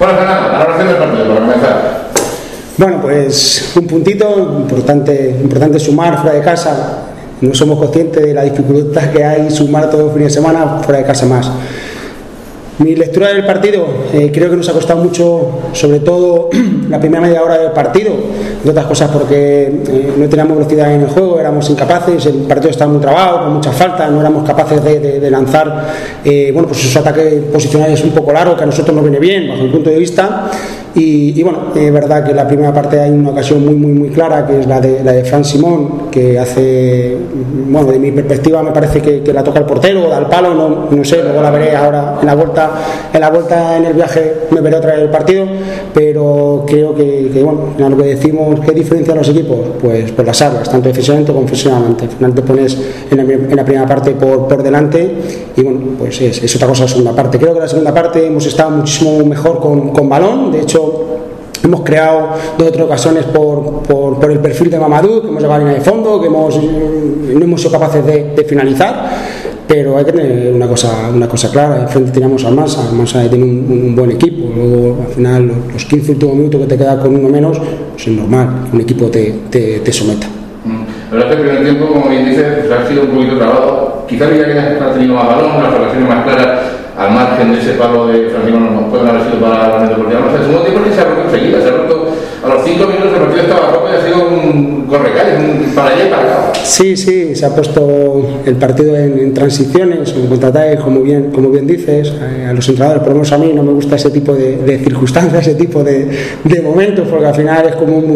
Bueno, Fernando, la valoración del partido, para comenzar. Bueno, pues un puntito, importante sumar fuera de casa. No somos conscientes de la dificultad que hay sumar todos los fines de semana fuera de casa más. Mi lectura del partido, creo que nos ha costado mucho, sobre todo la primera media hora del partido, entre otras cosas porque no teníamos velocidad en el juego, éramos incapaces, el partido estaba muy trabado, con muchas faltas, no éramos capaces de lanzar pues esos ataques posicionales un poco largos que a nosotros nos viene bien, bajo mi punto de vista. Y bueno, es verdad que en la primera parte hay una ocasión muy clara, que es la de Fran Simón, que hace, bueno, de mi perspectiva me parece que la toca el portero o da el palo, no sé, luego la veré ahora en la vuelta en el viaje, me veré otra vez el partido, pero creo que bueno, lo que decimos, ¿qué diferencia a los equipos? Pues por las armas, tanto defensivamente como ofensivamente. Al final te pones en la primera parte por delante y bueno, pues es otra cosa la segunda parte. Creo que en la segunda parte hemos estado muchísimo mejor con balón, de hecho hemos creado 2 o 3 ocasiones por el perfil de Mamadou, que hemos llegado a la línea de fondo, que no hemos sido capaces de finalizar, pero hay que tener una cosa clara. Enfrente teníamos al Mansa tiene un buen equipo, luego al final los 15 últimos minutos que te quedas con uno menos, pues es normal que un equipo te someta. La verdad es que el primer tiempo, como bien dices, pues ha sido un poquito trabado. Quizás Villacañas ha tenido más balón, las ocasiones más claras, al margen de ese palo de Francisco no pueden haber sido para la Unión Deportiva. El segundo tiempo es que se ha roto enseguida, se ha roto a los 5 minutos, el partido estaba roto y ha sido un correcalles, un para allá y para acá. Sí, se ha puesto el partido en transiciones, en contraataques, como bien dices. A los entrenadores, por lo menos a mí, no me gusta ese tipo de circunstancias, ese tipo de momentos, porque al final es como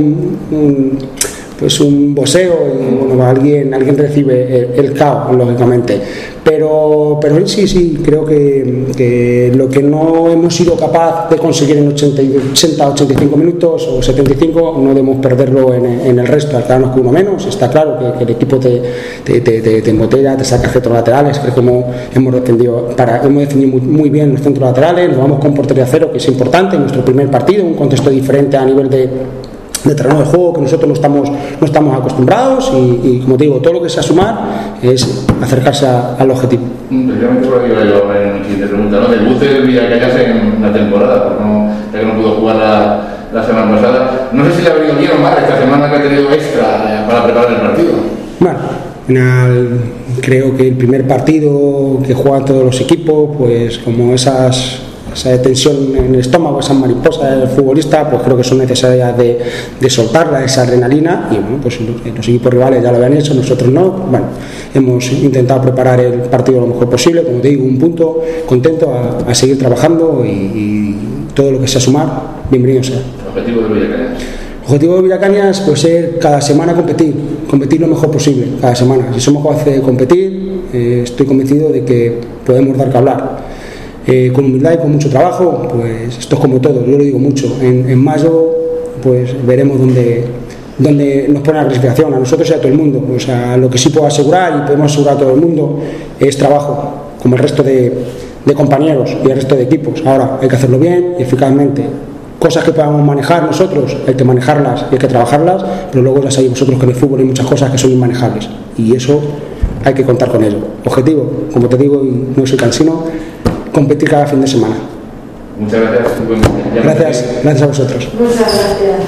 un boxeo y bueno, alguien recibe el caos, lógicamente, pero sí creo que lo que no hemos sido capaz de conseguir en 80-85 minutos o 75 no debemos perderlo en el resto. Al quedarnos con uno menos, está claro que el equipo te embotella, te saca centros laterales. Creo que hemos defendido muy bien los centros laterales, nos vamos con portería cero, que es importante en nuestro primer partido, un contexto diferente a nivel de terreno de juego que nosotros no estamos acostumbrados y como te digo, todo lo que sea sumar es acercarse al objetivo. Precisamente por ahí iba yo en mi siguiente pregunta, ¿no? Debut de Villacañas en la temporada, ya que no pudo jugar la semana pasada. No sé si le ha venido bien o mal esta semana que ha tenido extra para preparar el partido. Bueno, al final creo que el primer partido que juegan todos los equipos, pues como esa tensión en el estómago, esas mariposas del futbolista, pues creo que son necesarias de soltarla, esa adrenalina, y bueno, pues los equipos rivales ya lo habían hecho, nosotros no. Bueno, hemos intentado preparar el partido lo mejor posible, como te digo, un punto, contento a seguir trabajando y todo lo que sea sumar, bienvenido sea. ¿Objetivo de Villacañas? Objetivo de Villacañas puede ser cada semana competir lo mejor posible, cada semana. Si somos capaces de competir, estoy convencido de que podemos dar que hablar. Con humildad y con mucho trabajo, pues esto es como todo, yo lo digo mucho. En mayo pues veremos dónde nos pone la clasificación, a nosotros y a todo el mundo. O sea, lo que sí puedo asegurar y podemos asegurar a todo el mundo es trabajo, como el resto de compañeros y el resto de equipos. Ahora hay que hacerlo bien y eficazmente. Cosas que podamos manejar nosotros, hay que manejarlas y hay que trabajarlas, pero luego ya sabéis vosotros que en el fútbol hay muchas cosas que son inmanejables y eso hay que contar con ello. Objetivo, como te digo, y no soy cansino, competir cada fin de semana. Muchas gracias. Gracias a vosotros. Muchas gracias.